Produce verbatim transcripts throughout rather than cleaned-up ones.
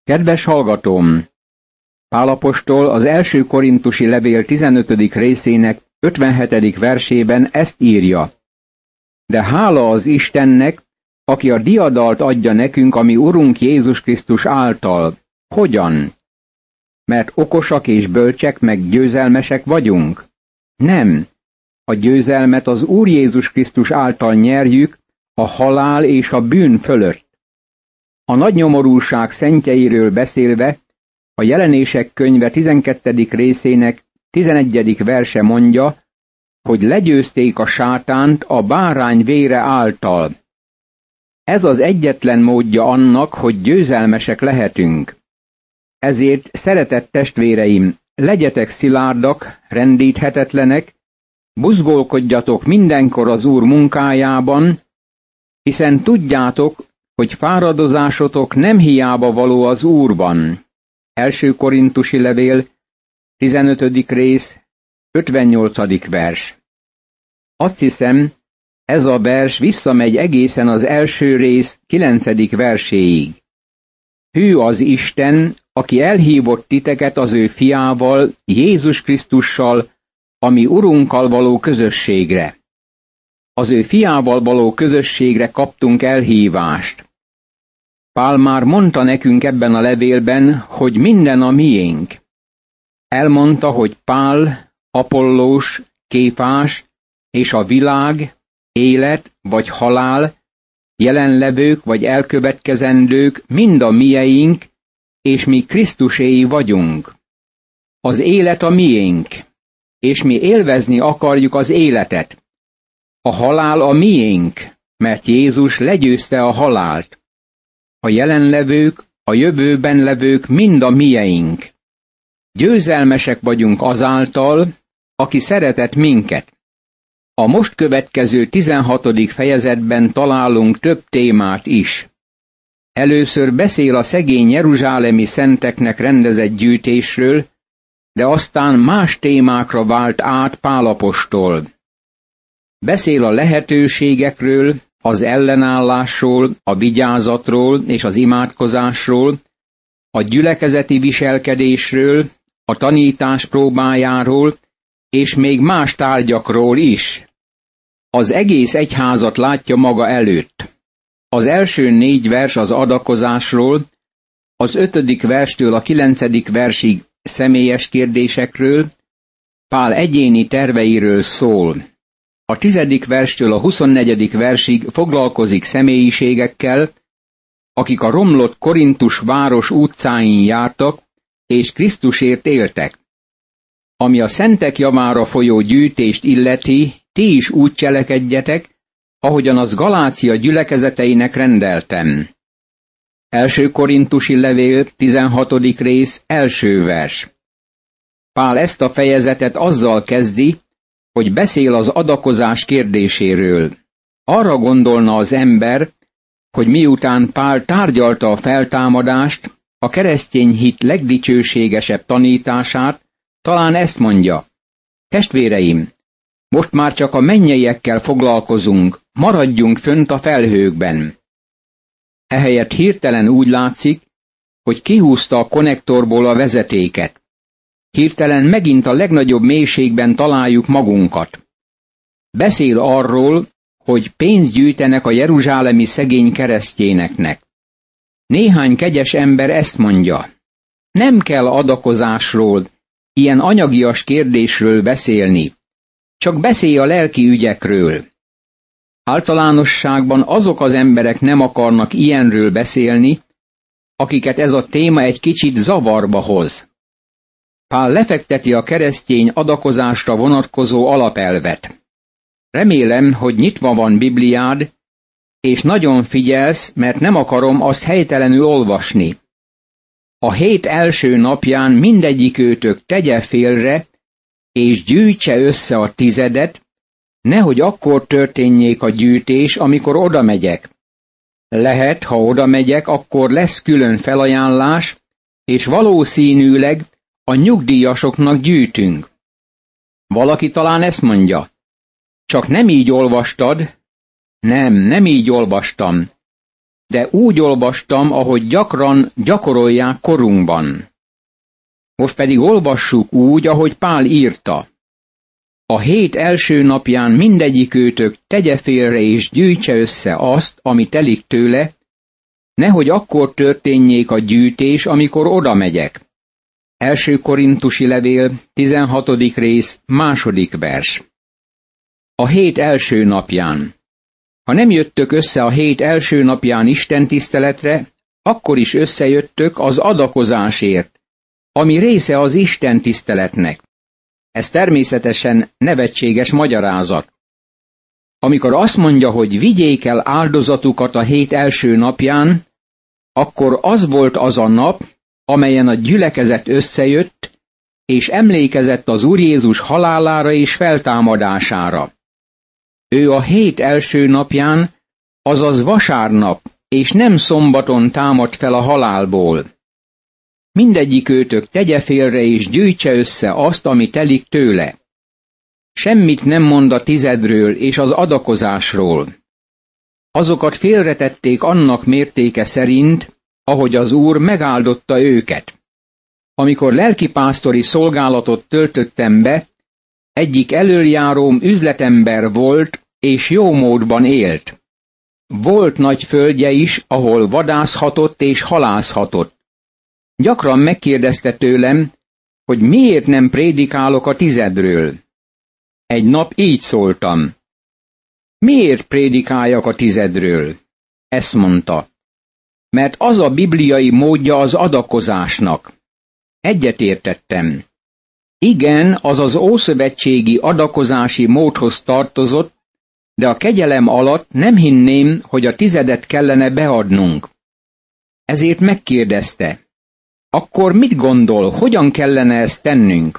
Kedves hallgatóm! Pál apostol az első korintusi levél tizenötödik részének ötvenhetedik versében ezt írja. De hála az Istennek, aki a diadalt adja nekünk, ami Urunk Jézus Krisztus által. Hogyan? Mert okosak és bölcsek meg győzelmesek vagyunk? Nem. A győzelmet az Úr Jézus Krisztus által nyerjük, a halál és a bűn fölött. A nagy nyomorúság szentjeiről beszélve, a Jelenések könyve tizenkettedik részének tizenegyedik verse mondja, hogy legyőzték a sátánt a bárány vére által. Ez az egyetlen módja annak, hogy győzelmesek lehetünk. Ezért, szeretett testvéreim, legyetek szilárdak, rendíthetetlenek, buzgolkodjatok mindenkor az Úr munkájában, hiszen tudjátok, hogy fáradozásotok nem hiába való az Úrban. Első korintusi levél, tizenötödik rész, ötvennyolcadik vers. Azt hiszem, ez a vers visszamegy egészen az első rész kilencedik verséig. Hű az Isten, aki elhívott titeket az ő fiával, Jézus Krisztussal, ami Urunkkal való közösségre. Az ő fiával való közösségre kaptunk elhívást. Pál már mondta nekünk ebben a levélben, hogy minden a miénk. Elmondta, hogy Pál, Apollós, Kéfás és a világ, élet vagy halál, jelenlevők vagy elkövetkezendők mind a mieink, és mi Krisztuséi vagyunk. Az élet a miénk, és mi élvezni akarjuk az életet. A halál a miénk, mert Jézus legyőzte a halált. A jelenlevők, a jövőben levők mind a mieink. Győzelmesek vagyunk azáltal, aki szeretett minket. A most következő tizenhatodik fejezetben találunk több témát is. Először beszél a szegény jeruzsálemi szenteknek rendezett gyűjtésről, de aztán más témákra vált át Pál apostol. Beszél a lehetőségekről, az ellenállásról, a vigyázatról és az imádkozásról, a gyülekezeti viselkedésről, a tanítás próbájáról, és még más tárgyakról is. Az egész egyházat látja maga előtt. Az első négy vers az adakozásról, az ötödik verstől a kilencedik versig személyes kérdésekről, Pál egyéni terveiről szól. A tizedik verstől a huszonnegyedik versig foglalkozik személyiségekkel, akik a romlott Korintus város utcáin jártak, és Krisztusért éltek. Ami a szentek javára folyó gyűjtést illeti, ti is úgy cselekedjetek, ahogyan az Galácia gyülekezeteinek rendeltem. Első korintusi levél, tizenhatodik rész, első vers. Pál ezt a fejezetet azzal kezdi, hogy beszél az adakozás kérdéséről. Arra gondolna az ember, hogy miután Pál tárgyalta a feltámadást, a keresztény hit legdicsőségesebb tanítását, talán ezt mondja: testvéreim, most már csak a mennyeiekkel foglalkozunk, maradjunk fönt a felhőkben. Ehelyett hirtelen úgy látszik, hogy kihúzta a konnektorból a vezetéket. Hirtelen megint a legnagyobb mélységben találjuk magunkat. Beszél arról, hogy pénzt gyűjtenek a jeruzsálemi szegény keresztjéneknek. Néhány kegyes ember ezt mondja: nem kell adakozásról, ilyen anyagias kérdésről beszélni, csak beszélj a lelki ügyekről. Általánosságban azok az emberek nem akarnak ilyenről beszélni, akiket ez a téma egy kicsit zavarba hoz. Pál lefekteti a keresztény adakozásra vonatkozó alapelvet. Remélem, hogy nyitva van Bibliád, és nagyon figyelsz, mert nem akarom azt helytelenül olvasni. A hét első napján mindegyikőtök tegye félre, és gyűjtse össze a tizedet, nehogy akkor történjék a gyűjtés, amikor oda megyek. Lehet, ha oda megyek, akkor lesz külön felajánlás, és valószínűleg a nyugdíjasoknak gyűjtünk. Valaki talán ezt mondja: csak nem így olvastad? Nem, nem így olvastam. de úgy olvastam, ahogy gyakran gyakorolják korunkban. Most pedig olvassuk úgy, ahogy Pál írta. A hét első napján mindegyikőtök tegye félre és gyűjtse össze azt, ami telik tőle, nehogy akkor történjék a gyűjtés, amikor oda megyek. Első Korintusi levél, tizenhatodik rész, második vers. A hét első napján. Ha nem jöttök össze a hét első napján istentiszteletre, akkor is összejöttök az adakozásért, ami része az istentiszteletnek. Ez természetesen nevetséges magyarázat. Amikor azt mondja, hogy vigyék el áldozatukat a hét első napján, akkor az volt az a nap, amelyen a gyülekezet összejött, és emlékezett az Úr Jézus halálára és feltámadására. Ő a hét első napján, azaz vasárnap, és nem szombaton támadt fel a halálból. Mindegyikőtök tegye félre és gyűjtse össze azt, ami telik tőle. Semmit nem mond a tizedről és az adakozásról. Azokat félretették annak mértéke szerint, ahogy az Úr megáldotta őket. Amikor lelkipásztori szolgálatot töltöttem be, egyik elöljáróm üzletember volt, és jó módban élt. Volt nagy földje is, ahol vadászhatott és halászhatott. Gyakran megkérdezte tőlem, hogy miért nem prédikálok a tizedről. Egy nap így szóltam. Miért prédikáljak a tizedről? Ezt mondta. Mert az a bibliai módja az adakozásnak. Egyetértettem. Igen, az az ószövetségi adakozási módhoz tartozott, de a kegyelem alatt nem hinném, hogy a tizedet kellene beadnunk. Ezért megkérdezte. Akkor mit gondol, hogyan kellene ezt tennünk?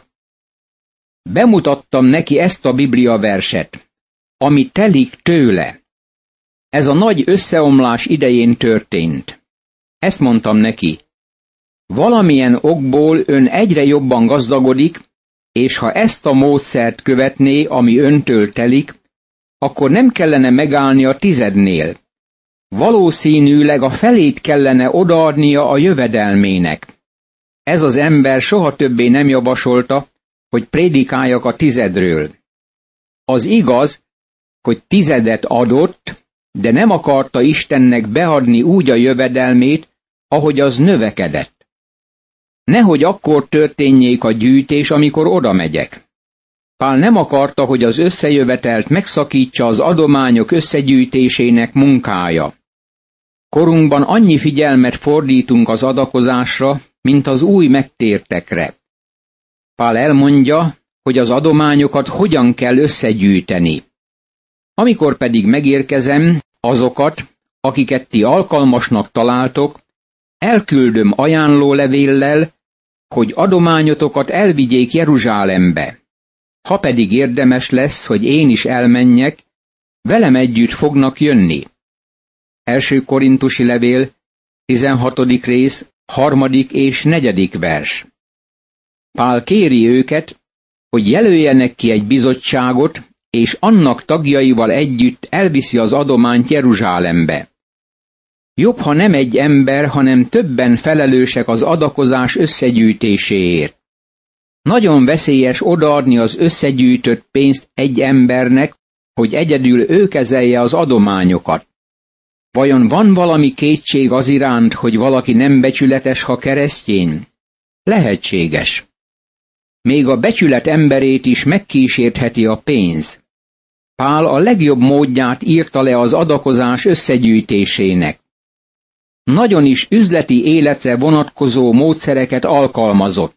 Bemutattam neki ezt a Biblia verset, ami telik tőle. Ez a nagy összeomlás idején történt. Ezt mondtam neki. Valamilyen okból ön egyre jobban gazdagodik, és ha ezt a módszert követné, ami öntől telik, akkor nem kellene megállni a tizednél. Valószínűleg a felét kellene odaadnia a jövedelmének. Ez az ember soha többé nem javasolta, hogy prédikáljak a tizedről. Az igaz, hogy tizedet adott, de nem akarta Istennek beadni úgy a jövedelmét, ahogy az növekedett. Nehogy akkor történjék a gyűjtés, amikor oda megyek. Pál nem akarta, hogy az összejövetelt megszakítsa az adományok összegyűjtésének munkája. Korunkban annyi figyelmet fordítunk az adakozásra, mint az új megtértekre. Pál elmondja, hogy az adományokat hogyan kell összegyűjteni. Amikor pedig megérkezem, azokat, akiket ti alkalmasnak találtok, elküldöm ajánlólevéllel, hogy adományotokat elvigyék Jeruzsálembe. Ha pedig érdemes lesz, hogy én is elmenjek, velem együtt fognak jönni. Első Korintusi levél, tizenhatodik rész, harmadik és negyedik vers. Pál kéri őket, hogy jelöljenek ki egy bizottságot, és annak tagjaival együtt elviszi az adományt Jeruzsálembe. Jobb, ha nem egy ember, hanem többen felelősek az adakozás összegyűjtéséért. Nagyon veszélyes odaadni az összegyűjtött pénzt egy embernek, hogy egyedül ő kezelje az adományokat. Vajon van valami kétség az iránt, hogy valaki nem becsületes, ha keresztény? Lehetséges. Még a becsület emberét is megkísértheti a pénz. Pál a legjobb módját írta le az adakozás összegyűjtésének. Nagyon is üzleti életre vonatkozó módszereket alkalmazott.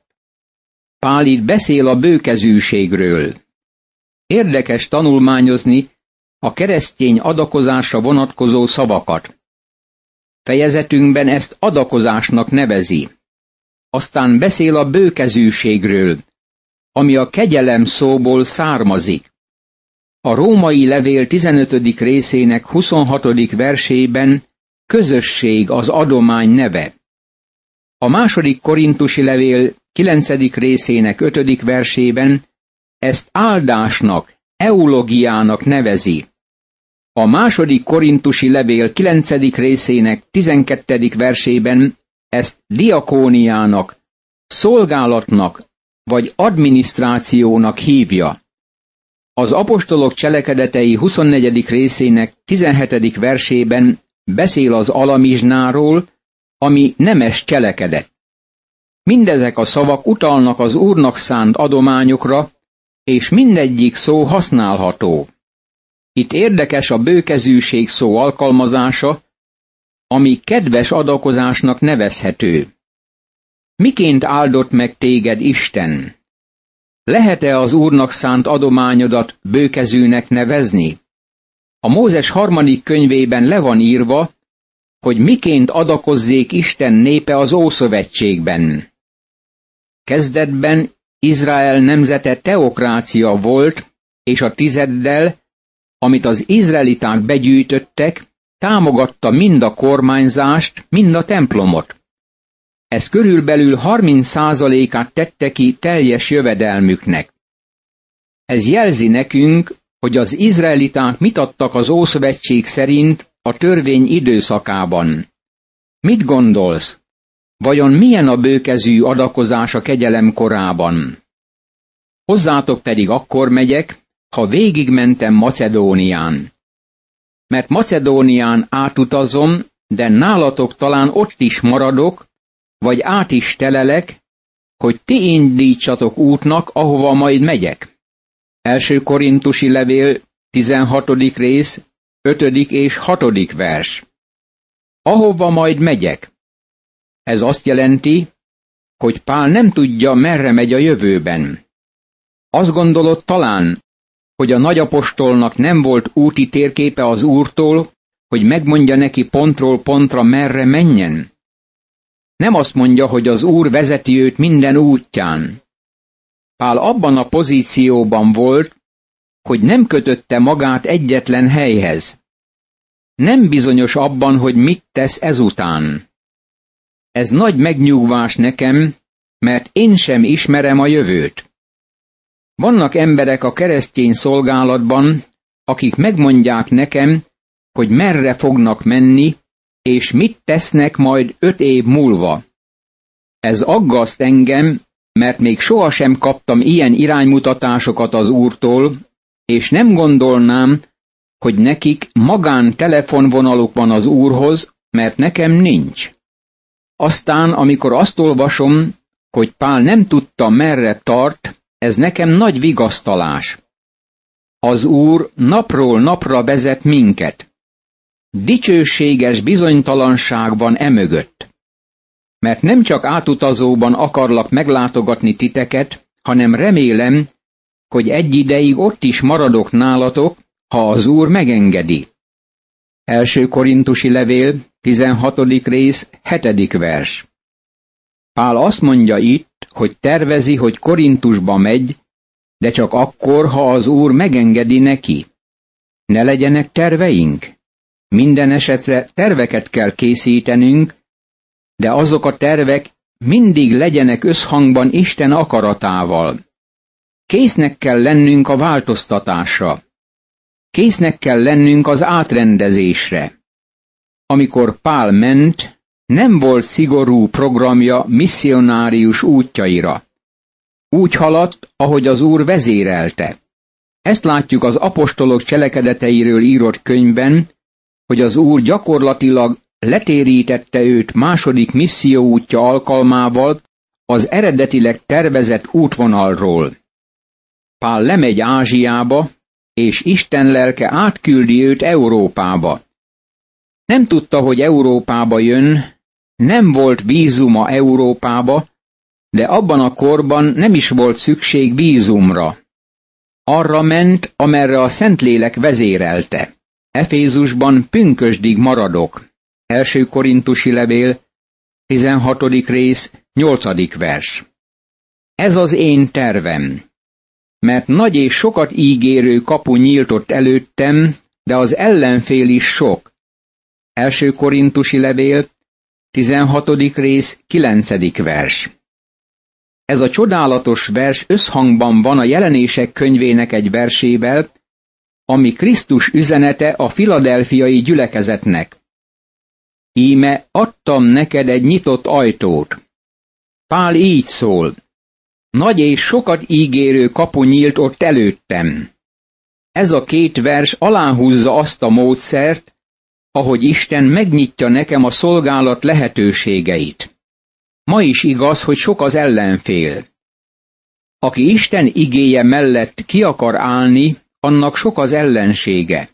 Pál itt beszél a bőkezűségről. Érdekes tanulmányozni a keresztény adakozásra vonatkozó szavakat. Fejezetünkben ezt adakozásnak nevezi. Aztán beszél a bőkezűségről, ami a kegyelem szóból származik. A római levél tizenötödik részének huszonhatodik versében közösség az adomány neve. A második korintusi levél kilencedik részének ötödik versében ezt áldásnak, eulogiának nevezi. A második korintusi levél kilencedik részének tizenkettedik versében ezt diakóniának, szolgálatnak vagy adminisztrációnak hívja. Az apostolok cselekedetei huszonnegyedik részének tizenhetedik versében beszél az alamizsnáról, ami nemes cselekedet. Mindezek a szavak utalnak az Úrnak szánt adományokra, és mindegyik szó használható. Itt érdekes a bőkezűség szó alkalmazása, ami kedves adakozásnak nevezhető. Miként áldott meg téged Isten? Lehet-e az Úrnak szánt adományodat bőkezűnek nevezni? A Mózes harmadik könyvében le van írva, hogy miként adakozzék Isten népe az Ószövetségben. Kezdetben Izrael nemzete teokrácia volt, és a tizeddel, amit az izraeliták begyűjtöttek, támogatta mind a kormányzást, mind a templomot. Ez körülbelül harminc százalékát tette ki teljes jövedelmüknek. Ez jelzi nekünk, hogy az izraeliták mit adtak az Ószövetség szerint a törvény időszakában. Mit gondolsz? Vajon milyen a bőkezű adakozás a kegyelem korában? Hozzátok pedig akkor megyek, ha végigmentem Macedónián. Mert Macedónián átutazom, de nálatok talán ott is maradok, vagy át is telelek, hogy ti indítsatok útnak, ahova majd megyek. Első korintusi levél, tizenhatodik rész, ötödik és hatodik vers. Ahova majd megyek. Ez azt jelenti, hogy Pál nem tudja, merre megy a jövőben. Azt gondolod talán, hogy a nagyapostolnak nem volt úti térképe az Úrtól, hogy megmondja neki pontról pontra, merre menjen? Nem azt mondja, hogy az Úr vezeti őt minden útján. Pál abban a pozícióban volt, hogy nem kötötte magát egyetlen helyhez. Nem bizonyos abban, hogy mit tesz ezután. Ez nagy megnyugvás nekem, mert én sem ismerem a jövőt. Vannak emberek a keresztény szolgálatban, akik megmondják nekem, hogy merre fognak menni, és mit tesznek majd öt év múlva. Ez aggaszt engem, mert még sohasem kaptam ilyen iránymutatásokat az Úrtól, és nem gondolnám, hogy nekik magán telefonvonaluk van az Úrhoz, mert nekem nincs. Aztán, amikor azt olvasom, hogy Pál nem tudta, merre tart, ez nekem nagy vigasztalás. Az Úr napról napra vezet minket. Dicsőséges bizonytalanság van emögött. Mert nem csak átutazóban akarlak meglátogatni titeket, hanem remélem, hogy egy ideig ott is maradok nálatok, ha az Úr megengedi. Első korintusi levél, tizenhatodik rész, hetedik vers. Pál azt mondja itt, hogy tervezi, hogy Korintusba megy, de csak akkor, ha az Úr megengedi neki. Ne legyenek terveink? Minden esetre terveket kell készítenünk, de azok a tervek mindig legyenek összhangban Isten akaratával. Késznek kell lennünk a változtatásra. Késznek kell lennünk az átrendezésre. Amikor Pál ment, nem volt szigorú programja misszionárius útjaira. Úgy haladt, ahogy az Úr vezérelte. Ezt látjuk az apostolok cselekedeteiről írott könyvben, hogy az Úr gyakorlatilag letérítette őt második misszióútja alkalmával az eredetileg tervezett útvonalról. Pál lemegy Ázsiába, és Isten lelke átküldi őt Európába. Nem tudta, hogy Európába jön, nem volt vízuma Európába, de abban a korban nem is volt szükség vízumra. Arra ment, amerre a Szentlélek vezérelte. Efézusban pünkösdig maradok. Első korintusi levél, tizenhatodik rész, nyolcadik vers. Ez az én tervem. Mert nagy és sokat ígérő kapu nyílt ott előttem, de az ellenfél is sok. Első korintusi levél, tizenhatodik rész, kilencedik vers. Ez a csodálatos vers összhangban van a Jelenések könyvének egy versével, ami Krisztus üzenete a filadelfiai gyülekezetnek. Íme adtam neked egy nyitott ajtót. Pál így szól: nagy és sokat ígérő kapu nyílt ott előttem. Ez a két vers aláhúzza azt a módszert, ahogy Isten megnyitja nekem a szolgálat lehetőségeit. Ma is igaz, hogy sok az ellenfél. Aki Isten igéje mellett ki akar állni, annak sok az ellensége.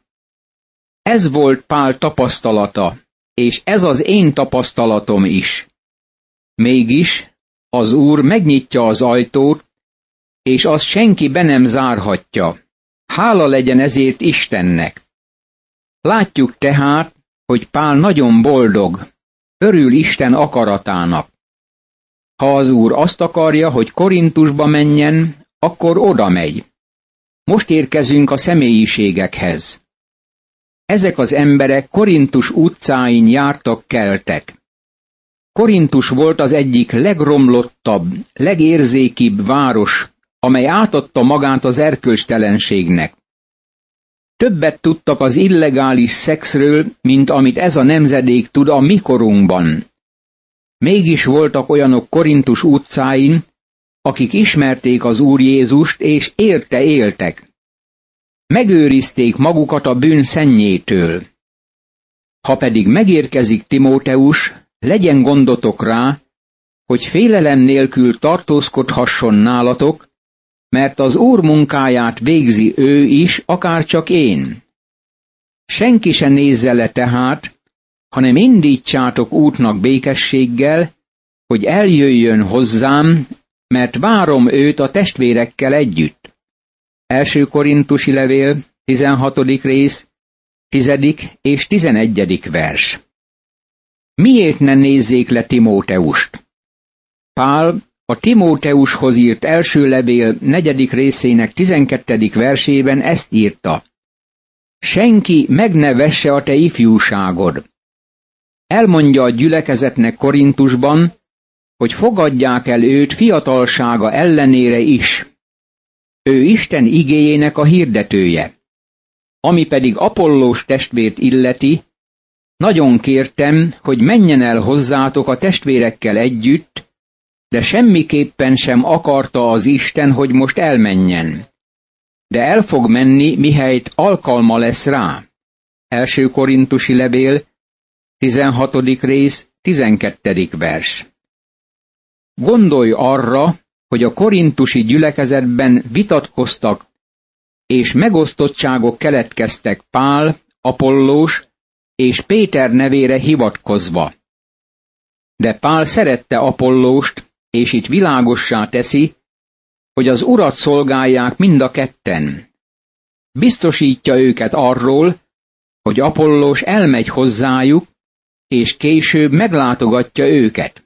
Ez volt Pál tapasztalata, és ez az én tapasztalatom is. Mégis az Úr megnyitja az ajtót, és azt senki be nem zárhatja. Hála legyen ezért Istennek. Látjuk tehát, hogy Pál nagyon boldog, örül Isten akaratának. Ha az Úr azt akarja, hogy Korintusba menjen, akkor oda megy. Most érkezünk a személyiségekhez. Ezek az emberek Korintus utcáin jártak, keltek. Korintus volt az egyik legromlottabb, legérzékibb város, amely átadta magát az erkölcstelenségnek. Többet tudtak az illegális szexről, mint amit ez a nemzedék tud a mi korunkban. Mégis voltak olyanok Korintus utcáin, akik ismerték az Úr Jézust, és érte éltek. Megőrizték magukat a bűn szennyétől. Ha pedig megérkezik Timóteus, legyen gondotok rá, hogy félelem nélkül tartózkodhasson nálatok, mert az Úr munkáját végzi ő is, akárcsak én. Senki se nézze le tehát, hanem indítsátok útnak békességgel, hogy eljöjjön hozzám, mert várom őt a testvérekkel együtt. Első Korintusi levél, tizenhatodik rész, tizedik és tizenegyedik vers. Miért ne nézzék le Timóteust? Pál a Timóteushoz írt első levél negyedik részének tizenkettedik versében ezt írta: senki meg ne vesse a te ifjúságod. Elmondja a gyülekezetnek Korintusban, hogy fogadják el őt fiatalsága ellenére is. Ő Isten igéjének a hirdetője. Ami pedig Apollós testvért illeti, nagyon kértem, hogy menjen el hozzátok a testvérekkel együtt, de semmiképpen sem akarta az Isten, hogy most elmenjen. De el fog menni, mihelyt alkalma lesz rá. Első Korintusi levél, tizenhatodik rész, tizenkettedik vers. Gondolj arra, hogy a korintusi gyülekezetben vitatkoztak, és megosztottságok keletkeztek Pál, Apollós és Péter nevére hivatkozva. De Pál szerette Apollóst, és itt világossá teszi, hogy az Urat szolgálják mind a ketten. Biztosítja őket arról, hogy Apollós elmegy hozzájuk, és később meglátogatja őket.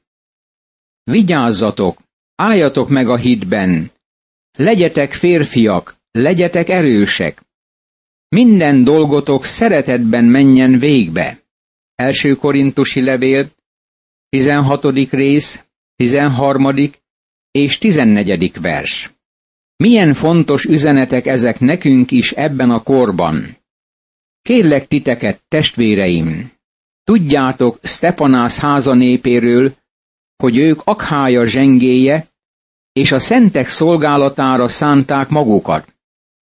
Vigyázzatok, álljatok meg a hitben, legyetek férfiak, legyetek erősek. Minden dolgotok szeretetben menjen végbe. Első Korintusi levél, tizenhatodik rész, tizenharmadik és tizennegyedik vers. Milyen fontos üzenetek ezek nekünk is ebben a korban. Kérlek titeket, testvéreim, tudjátok Sztefanász háza népéről, hogy ők Akhája zsengéje, és a szentek szolgálatára szánták magukat.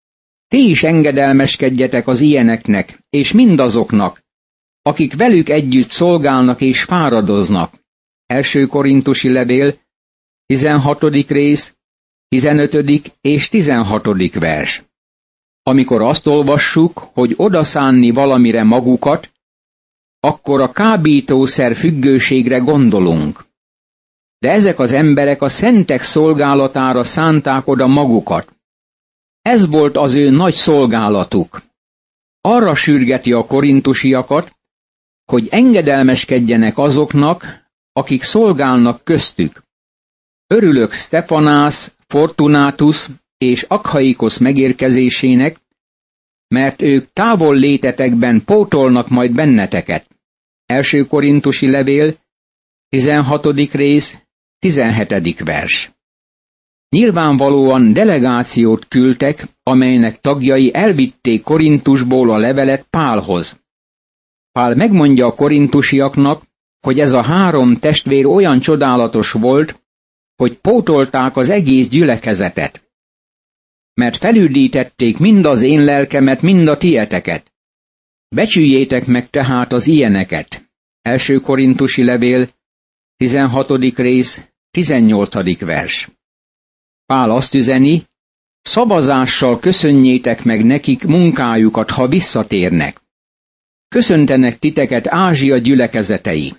Ti is engedelmeskedjetek az ilyeneknek, és mindazoknak, akik velük együtt szolgálnak és fáradoznak. Első Korintusi levél, tizenhatodik rész, tizenötödik és tizenhatodik vers. Amikor azt olvassuk, hogy odaszánni valamire magukat, akkor a kábítószer függőségre gondolunk. De ezek az emberek a szentek szolgálatára szánták oda magukat. Ez volt az ő nagy szolgálatuk. Arra sürgeti a korintusiakat, hogy engedelmeskedjenek azoknak, akik szolgálnak köztük. Örülök Sztefanász, Fortunátus és Akhaikosz megérkezésének, mert ők távol létetekben pótolnak majd benneteket. Első Korintusi levél, tizenhatodik rész, tizenhetedik vers. Nyilvánvalóan delegációt küldtek, amelynek tagjai elvitték Korintusból a levelet Pálhoz. Pál megmondja a korintusiaknak, hogy ez a három testvér olyan csodálatos volt, hogy pótolták az egész gyülekezetet. Mert felüdítették mind az én lelkemet, mind a tieteket. Becsüljétek meg tehát az ilyeneket. Első Korintusi levél, tizenhatodik rész, tizennyolcadik vers. Pál azt üzeni, szavazással köszönjétek meg nekik munkájukat, ha visszatérnek. Köszöntenek titeket Ázsia gyülekezetei.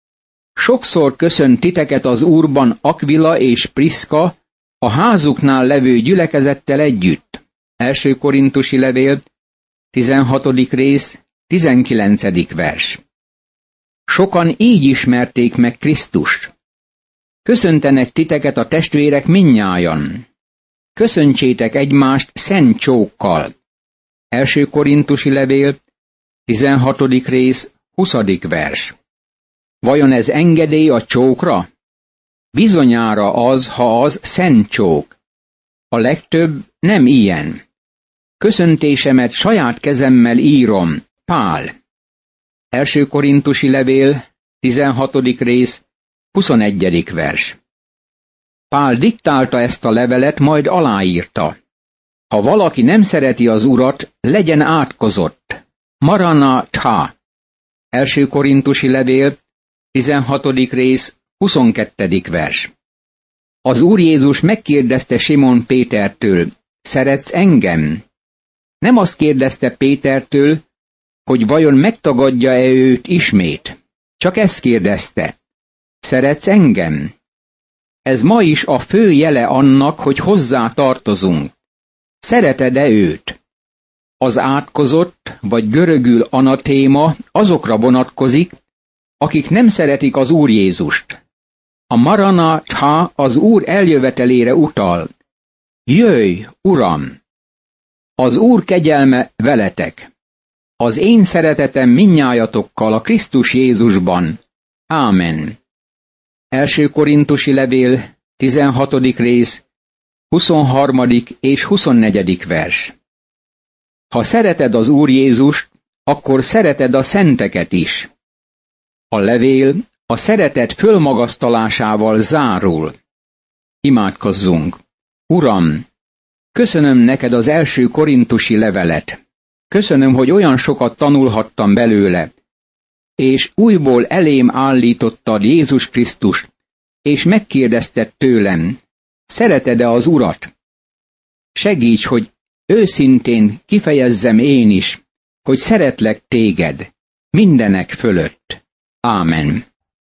Sokszor köszönt titeket az Úrban Akvila és Priszka, a házuknál levő gyülekezettel együtt. Első Korintusi levél, tizenhatodik rész, tizenkilencedik vers. Sokan így ismerték meg Krisztust. Köszöntenek titeket a testvérek mindnyájan. Köszöntsétek egymást szent csókkal. Első Korintusi levél, tizenhatodik rész, huszadik vers. Vajon ez engedély a csókra? Bizonyára az, ha az szent csók. A legtöbb nem ilyen. Köszöntésemet saját kezemmel írom, Pál. Első Korintusi levél, tizenhatodik rész, huszonegyedik vers. Pál diktálta ezt a levelet, majd aláírta. Ha valaki nem szereti az Urat, legyen átkozott. Maranatha. Első Korintusi levél, tizenhatodik rész, huszonkettedik vers. Az Úr Jézus megkérdezte Simon Pétertől, szeretsz engem? Nem azt kérdezte Pétertől, hogy vajon megtagadja-e őt ismét. Csak ezt kérdezte. Szeretsz engem? Ez ma is a fő jele annak, hogy hozzá tartozunk. Szereted-e őt? Az átkozott, vagy görögül anatéma azokra vonatkozik, akik nem szeretik az Úr Jézust. A maranatha az Úr eljövetelére utal. Jöjj, Uram! Az Úr kegyelme veletek. Az én szeretetem mindnyájatokkal a Krisztus Jézusban. Ámen. Első Korintusi levél, tizenhatodik rész, huszonharmadik és huszonnegyedik vers. Ha szereted az Úr Jézust, akkor szereted a szenteket is. A levél a szeretet fölmagasztalásával zárul. Imádkozzunk. Uram, köszönöm neked az első korintusi levelet. Köszönöm, hogy olyan sokat tanulhattam belőle, és újból elém állítottad Jézus Krisztust, és megkérdezted tőlem, szereted-e az Urat? Segíts, hogy őszintén kifejezzem én is, hogy szeretlek téged, mindenek fölött. Ámen.